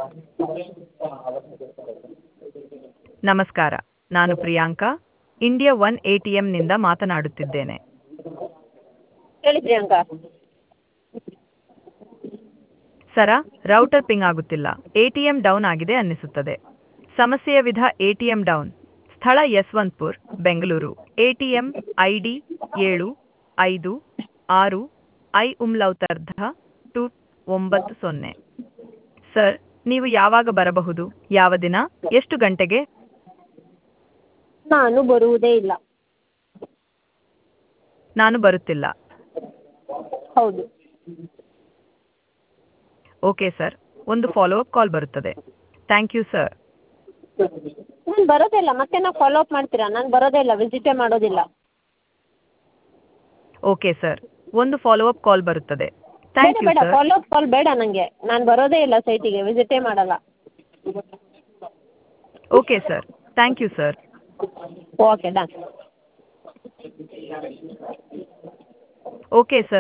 ನಮಸ್ಕಾರ, ನಾನು Priyanka, India one ಎಟಿಎಂನಿಂದ ಮಾತನಾಡುತ್ತಿದ್ದೇನೆ. ಹೇಳಿ ಪ್ರಿಯಾಂಕಾ. ಸರ, ರೌಟರ್ ಪಿಂಗ್ ಆಗುತ್ತಿಲ್ಲ. ಎಟಿಎಂ ಡೌನ್ ಆಗಿದೆ ಅನ್ನಿಸುತ್ತದೆ. ಸಮಸ್ಯೆಯ ವಿಧ ಎಟಿಎಂ ಡೌನ್. ಸ್ಥಳ Yeshwantpur, Bengaluru. ATM ID 756I_290. Sir, ನೀವು ಯಾವಾಗ ಬರಬಹುದು? ಯಾವ ದಿನ? ಎಷ್ಟು ಗಂಟೆಗೆ? ನಾನು ಬರುವುದೇ ಇಲ್ಲ. ನಾನು ಬರುತ್ತಿಲ್ಲ. ಹೌದು. ಓಕೆ ಸರ್, ಒಂದು ಫಾಲೋ ಅಪ್ ಕಾಲ್ ಬರುತ್ತದೆ. Thank you sir. ನಾನು ಬರೋದೇ ಇಲ್ಲ, ಮತ್ತೆ ನಾವು ಫಾಲೋ ಅಪ್ ಮಾಡ್ತೀರಾ? ನಾನು ಬರೋದೇ ಇಲ್ಲ, ವಿಸಿಟೇ ಮಾಡೋದಿಲ್ಲ. ಓಕೆ ಸರ್, ಒಂದು ಫಾಲೋ ಅಪ್ ಕಾಲ್ ಬರುತ್ತದೆ. ಬೇಡ ಥ್ಯಾಂಕ್ ಯು ಬೇಡ, ಸರ್. ಫಾಲೋ ಅಪ್ ಕಾಲ್ ಬೇಡ ನನಗೆ. ನಾನು ಬರೋದೇ ಇಲ್ಲ ಸೈಟಿಗೆ, ವಿಸಿಟೇ ಮಾಡಲ್ಲ. Okay sir, thank you sir. Okay done. Okay sir.